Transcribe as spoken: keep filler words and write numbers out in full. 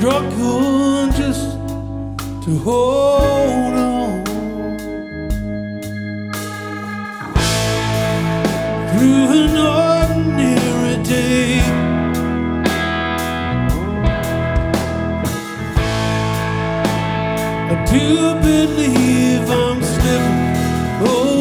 struggle just to hold on through an ordinary day. I do believe I'm slipping. Oh,